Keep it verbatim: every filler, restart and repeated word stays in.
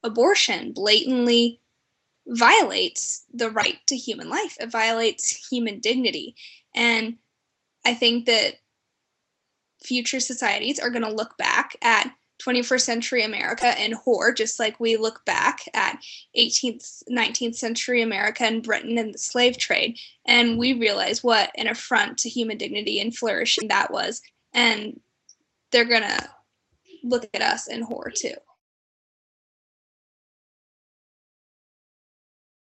abortion blatantly violates the right to human life. It violates human dignity. And I think that future societies are going to look back at twenty-first century America in horror, just like we look back at eighteenth, nineteenth century America and Britain and the slave trade. And we realize what an affront to human dignity and flourishing that was. And they're going to look at us in horror too.